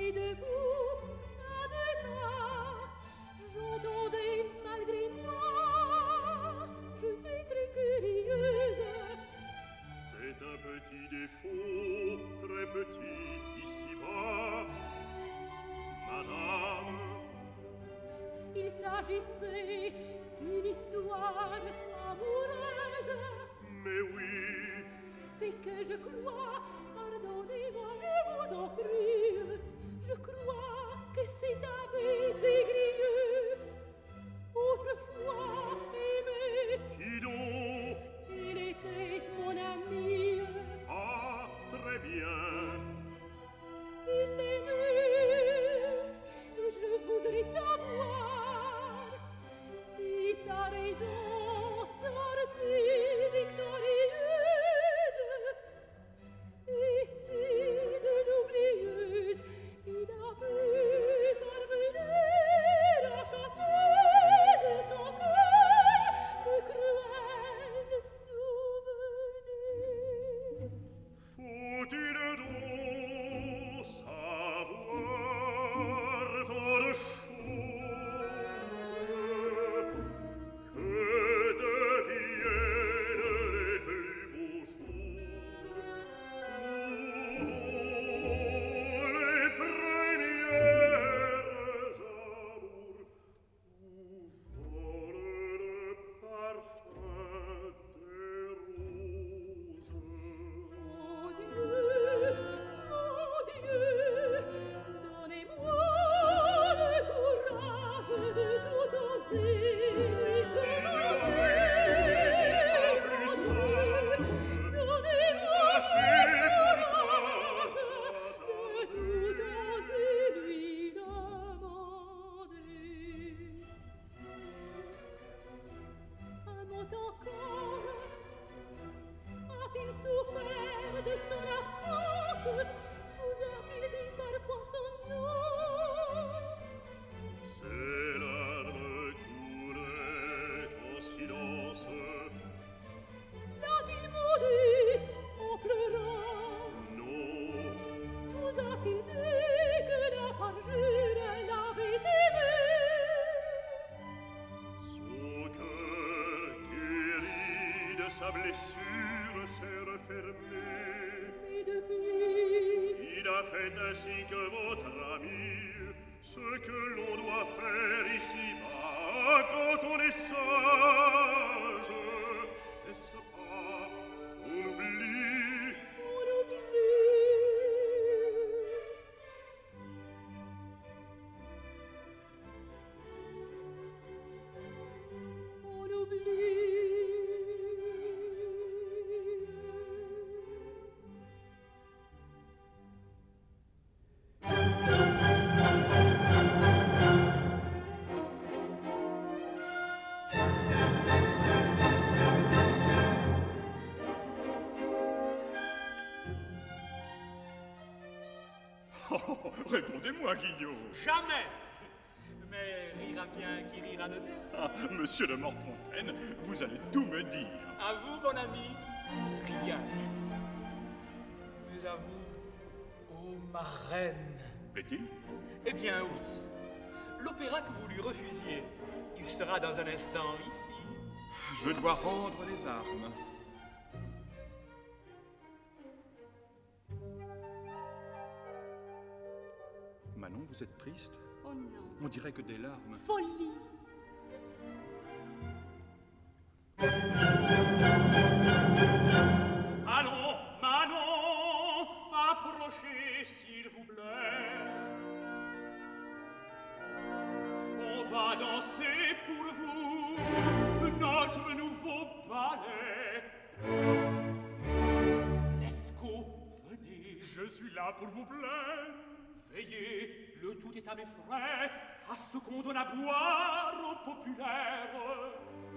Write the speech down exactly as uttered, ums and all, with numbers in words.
Mais debout, à deux pas, j'entendais malgré moi. Je suis très curieuse. C'est un petit défaut, très petit, ici-bas. Madame, il s'agissait d'une histoire amoureuse. Mais oui, c'est que je crois, pardonnez-moi, je vous en prie, je crois que c'est abbé Desgrieux, autrefois aimé. Qui donc? Il était mon ami. Ah, très bien. Il l'aimait, et je voudrais savoir si sa raison sortait victorieuse. Et si de l'oublieuse il a pu parvenir à chasser de son cœur le cruel souvenir. Faut-il donc savoir tant de choses que deviennent les plus beaux jours où les premières amours où vole le parfum des roses. Mon Dieu, mon Dieu, donnez-moi le courage de tout oser lui demander. Mon Dieu, donnez-moi le courage de tout oser lui demander. Un mot encore, a-t-il souffert de son absence? Vous a-t-il dit parfois son nom? Ses larmes coulaient en silence. L'a-t-il maudite en pleurant? Non, Vous a-t-il dit que la parjure l'avait aimé? son cœur guéri de sa blessure s'est refermé. Mais depuis, Il a fait ainsi que votre ami ce que l'on doit faire ici-bas quand on est sage. Est-ce pas on oublie? on oublie. On oublie. Oh, répondez-moi, Guillaume. Jamais. Mais rira bien qui rira ne dit. Ah, monsieur de Morfontaine, vous allez tout me dire. À vous, mon ami, rien. Mais à vous, ô ma reine. Plaît-il? Eh bien oui. L'opéra que vous lui refusiez, il sera dans un instant ici. Je dois rendre les armes. Manon, vous êtes triste? Oh non, On dirait que des larmes. folie. Allons, Manon, approchez, s'il vous plaît. On va danser pour vous notre nouveau ballet. Lescaut, venez. Je suis là pour vous plaire. Veillez, le tout est à mes frais, à ce qu'on donne à boire aux populaires.